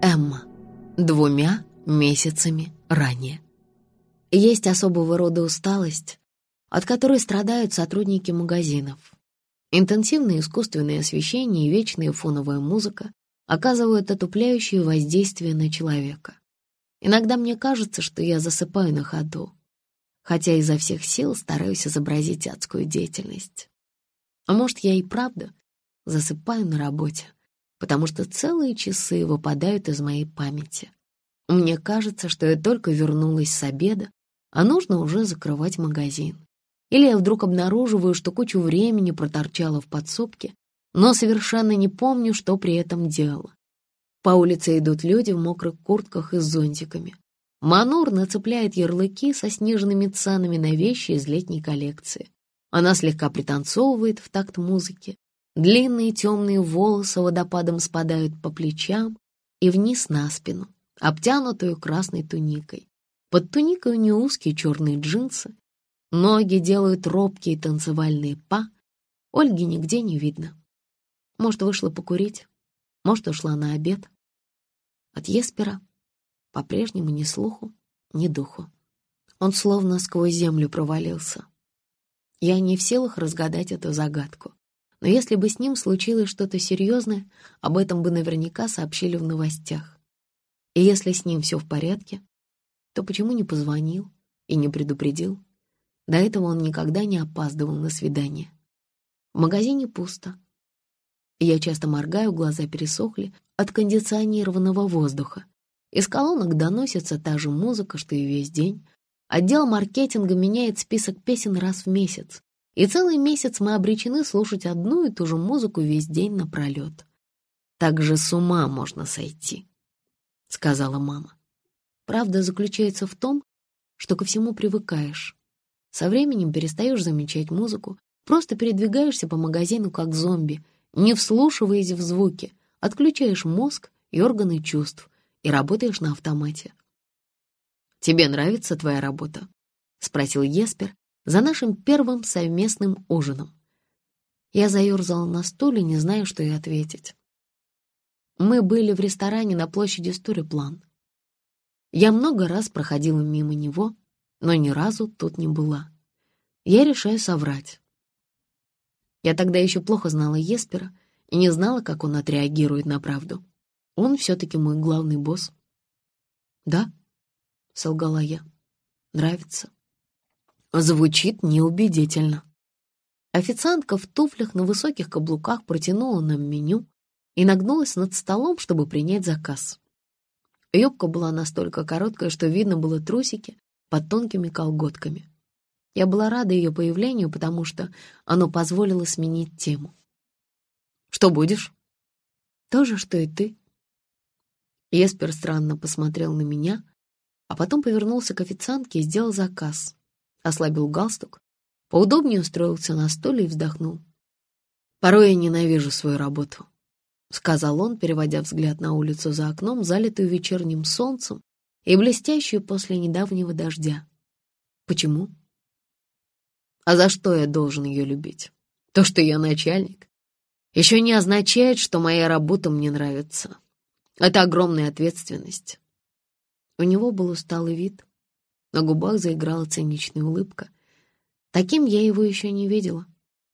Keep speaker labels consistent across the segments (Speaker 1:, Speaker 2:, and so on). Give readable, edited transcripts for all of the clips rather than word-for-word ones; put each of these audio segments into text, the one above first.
Speaker 1: Эмма 2 месяцами ранее. Есть особого рода усталость, от которой страдают сотрудники магазинов. Интенсивное искусственное освещение и вечная фоновая музыка оказывают отупляющее воздействие на человека. Иногда мне кажется, что я засыпаю на ходу, хотя изо всех сил стараюсь изобразить адскую деятельность. А может, я и правда засыпаю на работе, потому что целые часы выпадают из моей памяти. Мне кажется, что я только вернулась с обеда, а нужно уже закрывать магазин. Или я вдруг обнаруживаю, что кучу времени проторчала в подсобке, но совершенно не помню, что при этом делала. По улице идут люди в мокрых куртках и с зонтиками. Манур нацепляет ярлыки со сниженными ценами на вещи из летней коллекции. Она слегка пританцовывает в такт музыки. Длинные темные волосы водопадом спадают по плечам и вниз на спину, обтянутую красной туникой. Под туникой у нее узкие черные джинсы. Ноги делают робкие танцевальные па. Ольги нигде не видно. Может, вышла покурить, может, ушла на обед. От Еспера по-прежнему ни слуху, ни духу. Он словно сквозь землю провалился. Я не в силах разгадать эту загадку. Но если бы с ним случилось что-то серьезное, об этом бы наверняка сообщили в новостях. И если с ним все в порядке, то почему не позвонил и не предупредил? До этого он никогда не опаздывал на свидание. В магазине пусто. Я часто моргаю, глаза пересохли от кондиционированного воздуха. Из колонок доносится та же музыка, что и весь день. Отдел маркетинга меняет список песен раз в месяц. И целый месяц мы обречены слушать одну и ту же музыку весь день напролет. «Так же с ума можно сойти», — сказала мама. Правда заключается в том, что ко всему привыкаешь. Со временем перестаешь замечать музыку, просто передвигаешься по магазину как зомби, не вслушиваясь в звуки, отключаешь мозг и органы чувств и работаешь на автомате. «Тебе нравится твоя работа?» — спросил Еспер за нашим первым совместным ужином. Я заерзала на стуле, не зная, что и ответить. Мы были в ресторане на площади Стуреплан. Я много раз проходила мимо него, но ни разу тут не была. Я решаю соврать. Я тогда еще плохо знала Еспера и не знала, как он отреагирует на правду. Он все-таки мой главный босс. «Да», — солгала я, — «нравится». Звучит неубедительно. Официантка в туфлях на высоких каблуках протянула нам меню и нагнулась над столом, чтобы принять заказ. Юбка была настолько короткая, что видно было трусики под тонкими колготками. Я была рада ее появлению, потому что оно позволило сменить тему. «Что будешь?» «То же, что и ты». Еспер странно посмотрел на меня, а потом повернулся к официантке и сделал заказ. Ослабил галстук, поудобнее устроился на стуле и вздохнул. «Порой я ненавижу свою работу», — сказал он, переводя взгляд на улицу за окном, залитую вечерним солнцем и блестящую после недавнего дождя. «Почему?» «А за что я должен ее любить? То, что я начальник, еще не означает, что моя работа мне нравится. Это огромная ответственность». У него был усталый вид. На губах заиграла циничная улыбка. Таким я его еще не видела.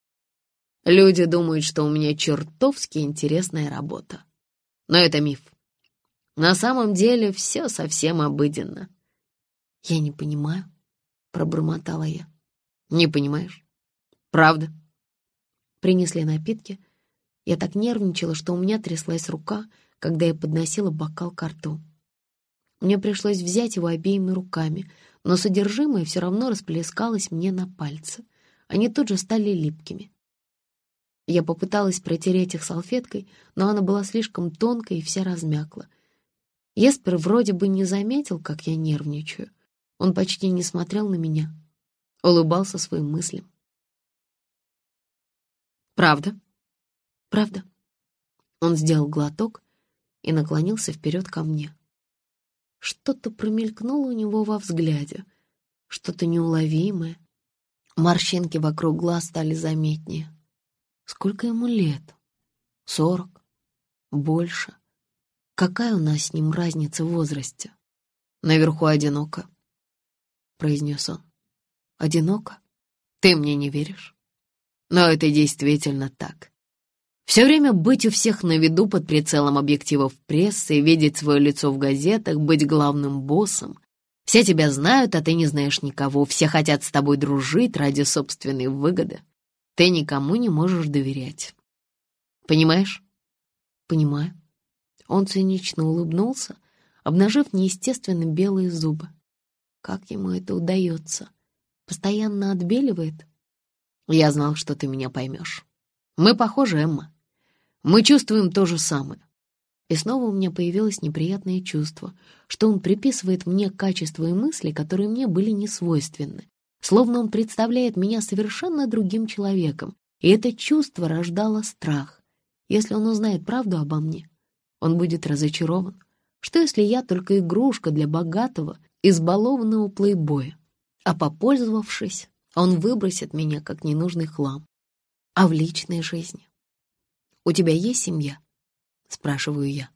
Speaker 1: Люди думают, что у меня чертовски интересная работа. Но это миф. На самом деле все совсем обыденно. «Я не понимаю», — пробормотала я. «Не понимаешь? Правда?» Принесли напитки. Я так нервничала, что у меня тряслась рука, когда я подносила бокал ко рту. Мне пришлось взять его обеими руками, но содержимое все равно расплескалось мне на пальцы. Они тут же стали липкими. Я попыталась протереть их салфеткой, но она была слишком тонкой и вся размякла. Еспер вроде бы не заметил, как я нервничаю. Он почти не смотрел на меня, улыбался своим мыслям. «Правда?» «Правда». Он сделал глоток и наклонился вперед ко мне. Что-то промелькнуло у него во взгляде, что-то неуловимое. Морщинки вокруг глаз стали заметнее. Сколько ему лет? 40? Больше? Какая у нас с ним разница в возрасте? Наверху одиноко, произнес он. Одиноко? Ты мне не веришь? Но это действительно так. Все время быть у всех на виду под прицелом объективов прессы, видеть свое лицо в газетах, быть главным боссом. Все тебя знают, а ты не знаешь никого. Все хотят с тобой дружить ради собственной выгоды. Ты никому не можешь доверять. Понимаешь? Понимаю. Он цинично улыбнулся, обнажив неестественно белые зубы. Как ему это удается? Постоянно отбеливает? Я знал, что ты меня поймешь. Мы похожи, Эмма. Мы чувствуем то же самое. И снова у меня появилось неприятное чувство, что он приписывает мне качества и мысли, которые мне были не свойственны. Словно он представляет меня совершенно другим человеком, и это чувство рождало страх. Если он узнает правду обо мне, он будет разочарован. Что если я только игрушка для богатого, избалованного плейбоя, а попользовавшись, он выбросит меня как ненужный хлам? А в личной жизни? «У тебя есть семья?» — спрашиваю я.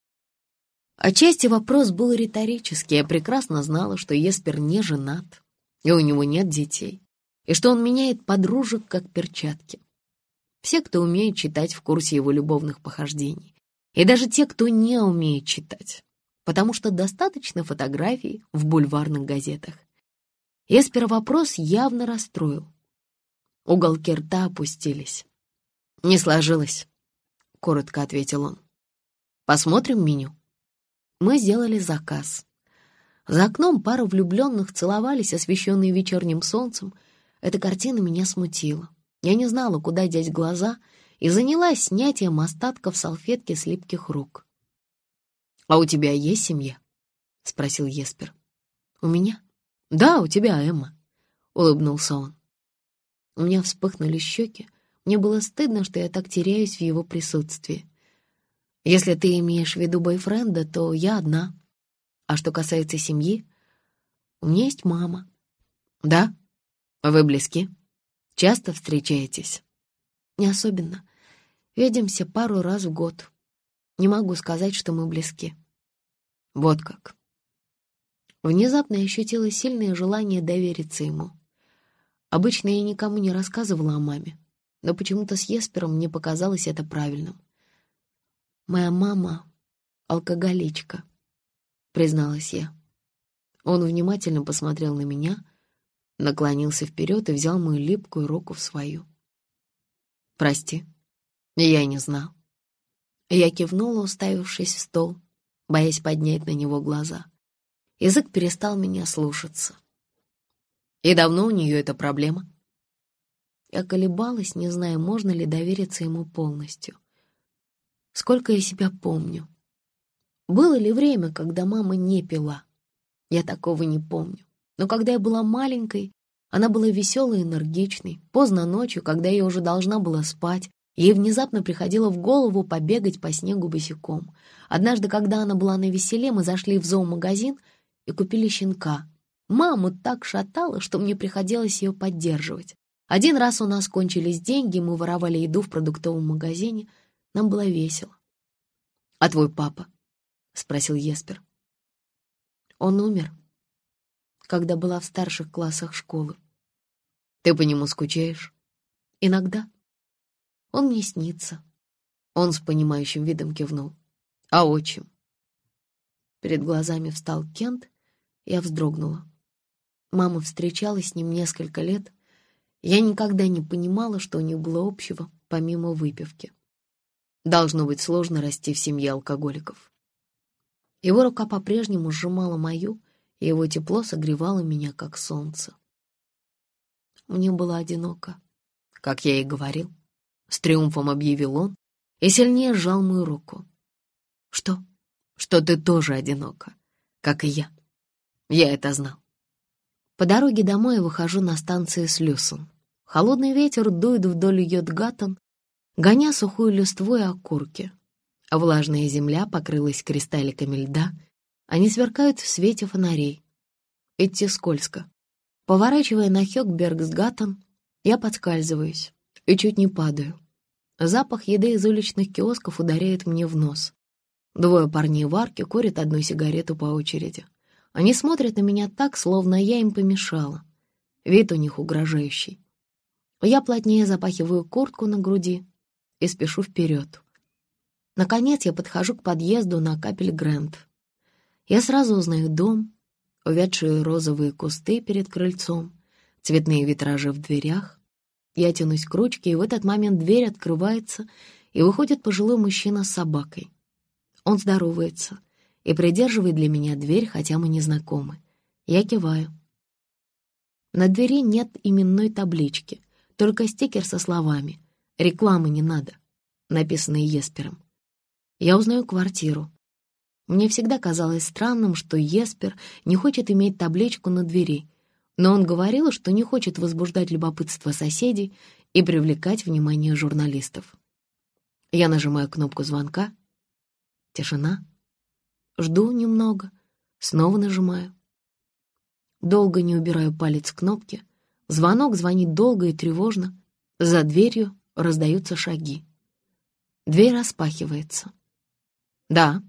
Speaker 1: Отчасти вопрос был риторический. Я прекрасно знала, что Еспер не женат, и у него нет детей, и что он меняет подружек как перчатки. Все, кто умеет читать, в курсе его любовных похождений. И даже те, кто не умеет читать, потому что достаточно фотографий в бульварных газетах. Еспера вопрос явно расстроил. Уголки рта опустились. «Не сложилось», — коротко ответил он. «Посмотрим меню». Мы сделали заказ. За окном пара влюбленных целовались, освещенные вечерним солнцем. Эта картина меня смутила. Я не знала, куда деть глаза, и занялась снятием остатков салфетки с липких рук. «А у тебя есть семья?» — спросил Еспер. «У меня?» «Да, у тебя, Эмма», — улыбнулся он. У меня вспыхнули щеки. Мне было стыдно, что я так теряюсь в его присутствии. «Если ты имеешь в виду бойфренда, то я одна. А что касается семьи, у меня есть мама». «Да? Вы близки? Часто встречаетесь?» «Не особенно. Видимся пару раз в год. Не могу сказать, что мы близки». «Вот как». Внезапно я ощутила сильное желание довериться ему. Обычно я никому не рассказывала о маме, но почему-то с Еспером мне показалось это правильным. «Моя мама — алкоголичка», — призналась я. Он внимательно посмотрел на меня, наклонился вперед и взял мою липкую руку в свою. «Прости, я не знал». Я кивнула, уставившись в стол, боясь поднять на него глаза. Язык перестал меня слушаться. «И давно у нее эта проблема?» Я колебалась, не зная, можно ли довериться ему полностью. Сколько я себя помню. Было ли время, когда мама не пила? Я такого не помню. Но когда я была маленькой, она была веселой и энергичной. Поздно ночью, когда я уже должна была спать, ей внезапно приходило в голову побегать по снегу босиком. Однажды, когда она была навеселе, мы зашли в зоомагазин и купили щенка. Маму так шатало, что мне приходилось ее поддерживать. Один раз у нас кончились деньги, мы воровали еду в продуктовом магазине. Нам было весело. «А твой папа?» — спросил Еспер. «Он умер, когда была в старших классах школы». «Ты по нему скучаешь?» «Иногда. Он мне снится». Он с понимающим видом кивнул. «А отчим?» Перед глазами встал Кент, я вздрогнула. Мама встречалась с ним несколько лет. Я никогда не понимала, что у них было общего, помимо выпивки. Должно быть сложно расти в семье алкоголиков. Его рука по-прежнему сжимала мою, и его тепло согревало меня, как солнце. Мне было одиноко, как я и говорил. С триумфом объявил он и сильнее сжал мою руку. «Что?» «Что ты тоже одинока, как и я. Я это знал». По дороге домой я выхожу на станции Слюсон. Холодный ветер дует вдоль Йотгаттен, гоня сухую листву и окурки. А влажная земля покрылась кристалликами льда, они сверкают в свете фонарей. Идти скользко. Поворачивая на Хёкбергсгаттен, я подскальзываюсь и чуть не падаю. Запах еды из уличных киосков ударяет мне в нос. Двое парней в арке курят одну сигарету по очереди. Они смотрят на меня так, словно я им помешала. Вид у них угрожающий. Я плотнее запахиваю куртку на груди и спешу вперед. Наконец я подхожу к подъезду на Капель-Грэнд. Я сразу узнаю дом, увядшие розовые кусты перед крыльцом, цветные витражи в дверях. Я тянусь к ручке, и в этот момент дверь открывается, и выходит пожилой мужчина с собакой. Он здоровается и придерживает для меня дверь, хотя мы не знакомы. Я киваю. На двери нет именной таблички, только стикер со словами «Рекламы не надо», написанные Еспером. Я узнаю квартиру. Мне всегда казалось странным, что Еспер не хочет иметь табличку на двери, но он говорил, что не хочет возбуждать любопытство соседей и привлекать внимание журналистов. Я нажимаю кнопку звонка. Тишина. Жду немного. Снова нажимаю. Долго не убираю палец с кнопки. Звонок звонит долго и тревожно. За дверью раздаются шаги. Дверь распахивается. «Да».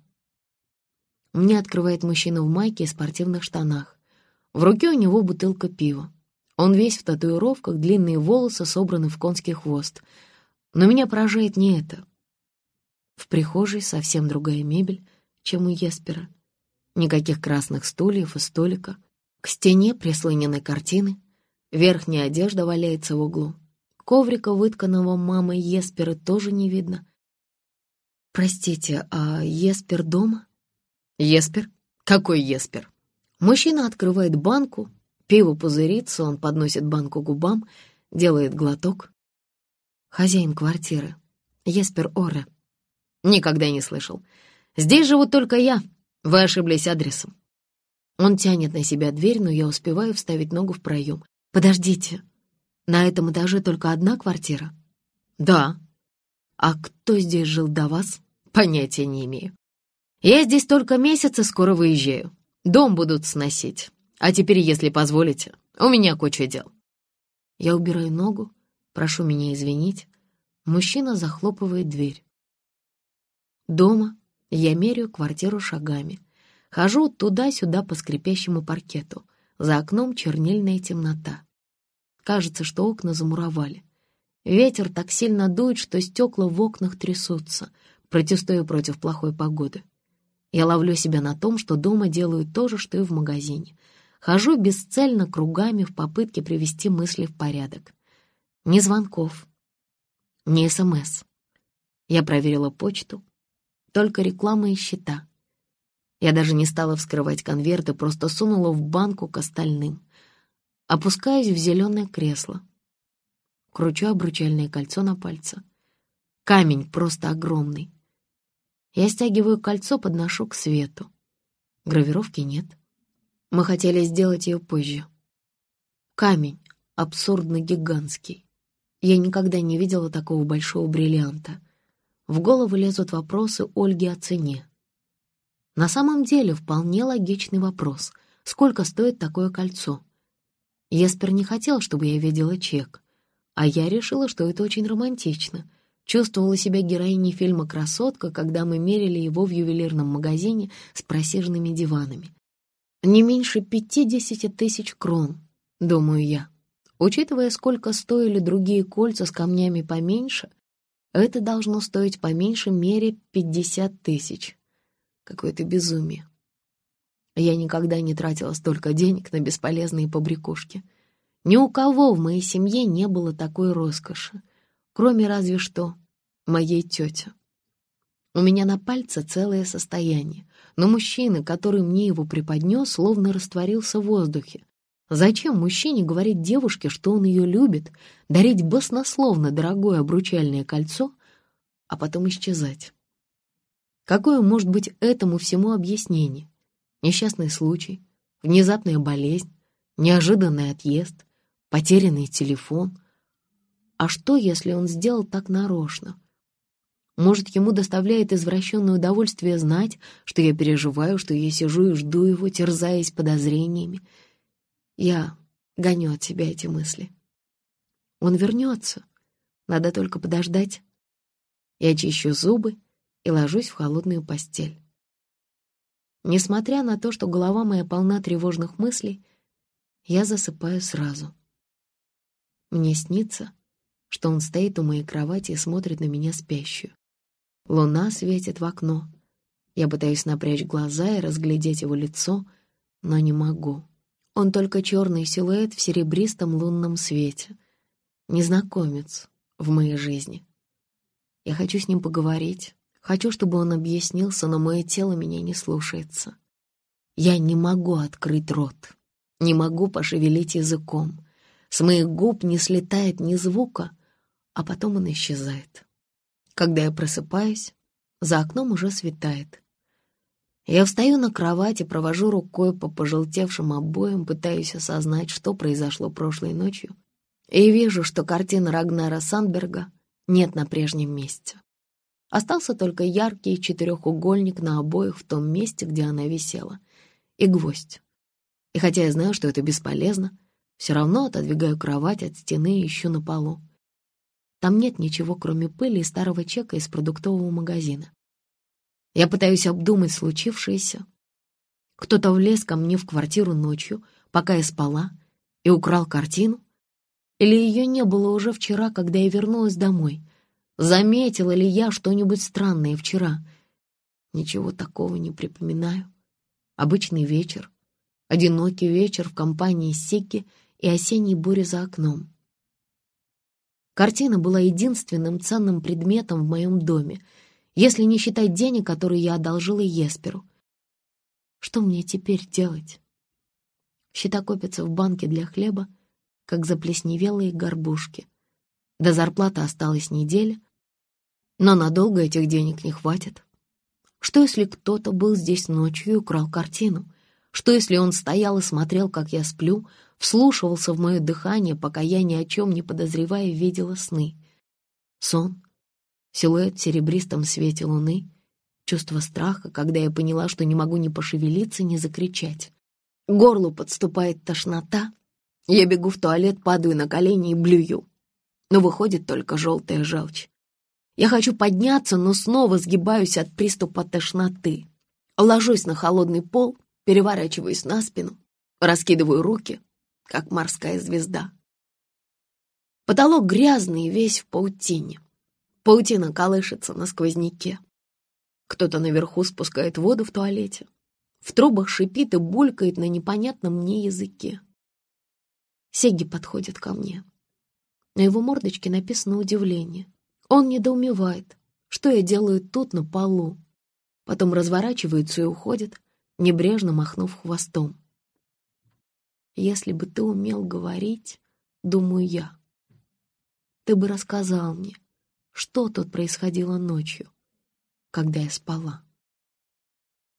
Speaker 1: Мне открывает мужчина в майке и спортивных штанах. В руке у него бутылка пива. Он весь в татуировках, длинные волосы собраны в конский хвост. Но меня поражает не это. В прихожей совсем другая мебель, чем у Еспера. Никаких красных стульев и столика. К стене прислонены картины. Верхняя одежда валяется в углу. Коврика, вытканного мамой Еспера, тоже не видно. «Простите, а Еспер дома?» «Еспер? Какой Еспер?» Мужчина открывает банку, пиво пузырится, он подносит банку к губам, делает глоток. «Хозяин квартиры. Еспер Оре». «Никогда не слышал. Здесь живу только я. Вы ошиблись адресом». Он тянет на себя дверь, но я успеваю вставить ногу в проем. «Подождите, на этом этаже только одна квартира?» «Да». «А кто здесь жил до вас?» «Понятия не имею. Я здесь только месяц и скоро выезжаю. Дом будут сносить. А теперь, если позволите, у меня куча дел». Я убираю ногу, прошу меня извинить. Мужчина захлопывает дверь. Дома я меряю квартиру шагами. Хожу туда-сюда по скрипящему паркету. За окном чернильная темнота. Кажется, что окна замуровали. Ветер так сильно дует, что стекла в окнах трясутся, протестуя против плохой погоды. Я ловлю себя на том, что дома делаю то же, что и в магазине. Хожу бесцельно кругами в попытке привести мысли в порядок. Ни звонков, ни СМС. Я проверила почту, только реклама и счета. Я даже не стала вскрывать конверты, просто сунула в банку к остальным. Опускаюсь в зеленое кресло. Кручу обручальное кольцо на пальце. Камень просто огромный. Я стягиваю кольцо, подношу к свету. Гравировки нет. Мы хотели сделать ее позже. Камень абсурдно гигантский. Я никогда не видела такого большого бриллианта. В голову лезут вопросы Ольги о цене. На самом деле вполне логичный вопрос. Сколько стоит такое кольцо? Еспер не хотел, чтобы я видела чек. А я решила, что это очень романтично. Чувствовала себя героиней фильма «Красотка», когда мы мерили его в ювелирном магазине с просиженными диванами. Не меньше 50 тысяч крон, думаю я. Учитывая, сколько стоили другие кольца с камнями поменьше, это должно стоить по меньшей мере 50 тысяч. Какое-то безумие. Я никогда не тратила столько денег на бесполезные побрякушки. Ни у кого в моей семье не было такой роскоши, кроме разве что моей тети. У меня на пальце целое состояние, но мужчина, который мне его преподнес, словно растворился в воздухе. Зачем мужчине говорить девушке, что он ее любит, дарить баснословно дорогое обручальное кольцо, а потом исчезать? Какое может быть этому всему объяснение? Несчастный случай, внезапная болезнь, неожиданный отъезд, потерянный телефон. А что, если он сделал так нарочно? Может, ему доставляет извращенное удовольствие знать, что я переживаю, что я сижу и жду его, терзаясь подозрениями. Я гоню от себя эти мысли. Он вернется. Надо только подождать. Я чищу зубы и ложусь в холодную постель. Несмотря на то, что голова моя полна тревожных мыслей, я засыпаю сразу. Мне снится, что он стоит у моей кровати и смотрит на меня спящую. Луна светит в окно. Я пытаюсь напрячь глаза и разглядеть его лицо, но не могу. Он только черный силуэт в серебристом лунном свете. Незнакомец в моей жизни. Я хочу с ним поговорить. Хочу, чтобы он объяснился, но мое тело меня не слушается. Я не могу открыть рот. Не могу пошевелить языком. С моих губ не слетает ни звука, а потом он исчезает. Когда я просыпаюсь, за окном уже светает. Я встаю на кровати, провожу рукой по пожелтевшим обоям, пытаюсь осознать, что произошло прошлой ночью, и вижу, что картина Рагнара Сандберга нет на прежнем месте. Остался только яркий четырехугольник на обоях в том месте, где она висела, и гвоздь. И хотя я знаю, что это бесполезно, все равно отодвигаю кровать от стены и ищу на полу. Там нет ничего, кроме пыли и старого чека из продуктового магазина. Я пытаюсь обдумать случившееся. Кто-то влез ко мне в квартиру ночью, пока я спала, и украл картину? Или ее не было уже вчера, когда я вернулась домой? Заметила ли я что-нибудь странное вчера? Ничего такого не припоминаю. Обычный вечер, одинокий вечер в компании Сигги и осенней бури за окном. Картина была единственным ценным предметом в моем доме, если не считать денег, которые я одолжила Есперу. Что мне теперь делать? Счета копятся в банке для хлеба, как заплесневелые горбушки. До зарплаты осталась неделя, но надолго этих денег не хватит. Что, если кто-то был здесь ночью и украл картину? Что, если он стоял и смотрел, как я сплю, вслушивался в мое дыхание, пока я, ни о чем не подозревая, видела сны? Сон, силуэт в серебристом свете луны, чувство страха, когда я поняла, что не могу ни пошевелиться, ни закричать. К горлу подступает тошнота. Я бегу в туалет, падаю на колени и блюю. Но выходит только желтая желчь. Я хочу подняться, но снова сгибаюсь от приступа тошноты. Ложусь на холодный пол, переворачиваюсь на спину, раскидываю руки, как морская звезда. Потолок грязный и весь в паутине. Паутина колышется на сквозняке. Кто-то наверху спускает воду в туалете. В трубах шипит и булькает на непонятном мне языке. Сегги подходит ко мне. На его мордочке написано удивление. Он недоумевает, что я делаю тут на полу. Потом разворачивается и уходит, небрежно махнув хвостом. Если бы ты умел говорить, думаю я, ты бы рассказал мне, что тут происходило ночью, когда я спала.